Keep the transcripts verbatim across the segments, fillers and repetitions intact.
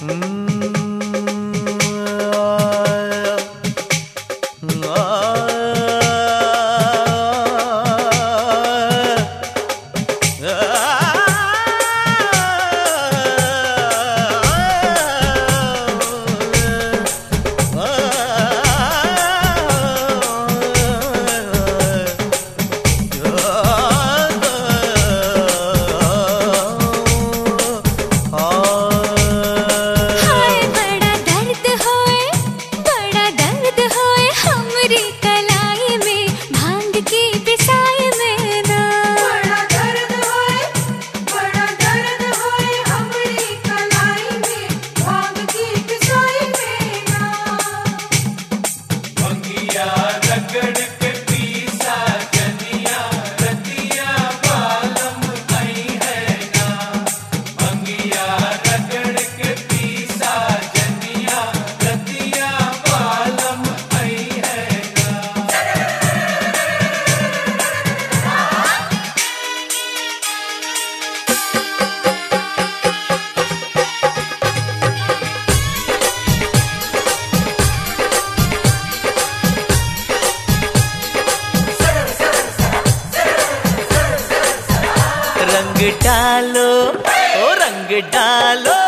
रंग डालो ओ रंग डालो,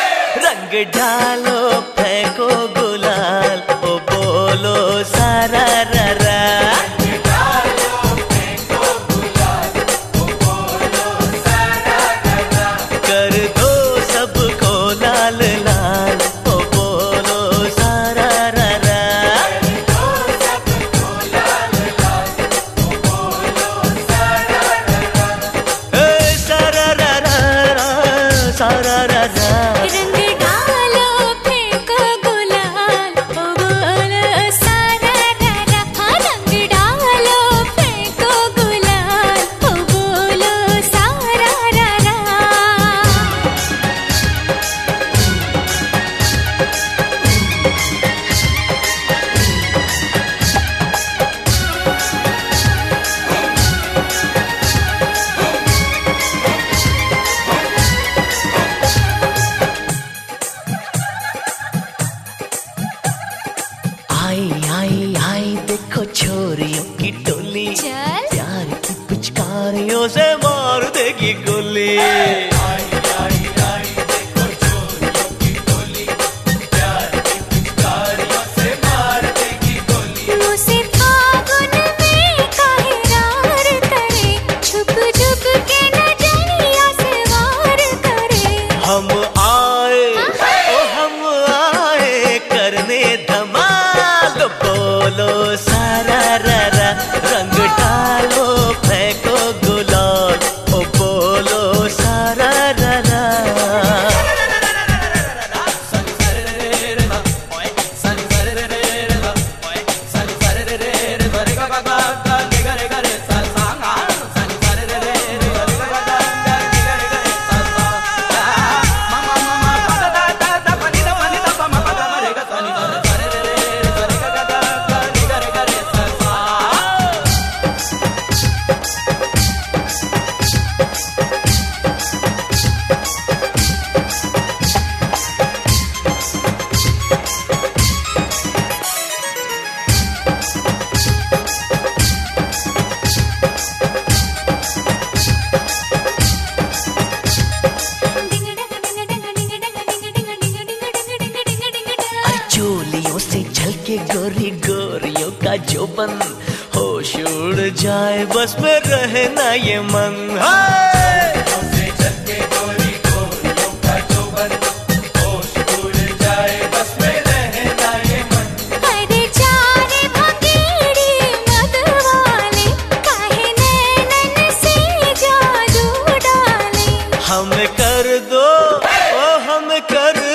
रंग डालो फेंको गुलाल, ओ बोलो सारा रा रा। रंग डालो फेंको गुलाल, ओ बोलो सारा रा रा। कर दो सबको लाल लाल, ओ बोलो सारा रा रा। कर दो सबको लाल लाल, ओ बोलो सारा रा रा। ए सारा रा रा रा, सारा रा रा। रंग डालो फेंको गुलाल, ओ बोलो सारा रा रा। हाँ, रंग डालो फेंको गुलाल, ओ बोलो सारा रा रा। आई आई आई देखो छोरियों की टोली, चल प्यार की पिचकारियों से मार देगी गोली। आई आई आई देखो छोरियों की टोली, प्यार की पिचकारियों से मार देगी गोली। मुझसे फागुन में काहे रार करे, छुप छुप के नजरिया से वार करे। हम आए ओ हम आए करने धमाल, बोलो सारा रा रा। रंग डालो फेंको गुलाल, ओ बोलो सारा रा रा। चोलियों से झलके गोरी गोरियों का जोबन, होश उड़ जाए बस में रहे ना ये मन। हाय से झलके गोरी गोरियों का जोबन, होश उड़ जाए बस में रहे ना ये मन। अरे जाने भंगेड़ी मतवाले, काहे नैनन से जादू डाले। हम कर दो ओ हम कर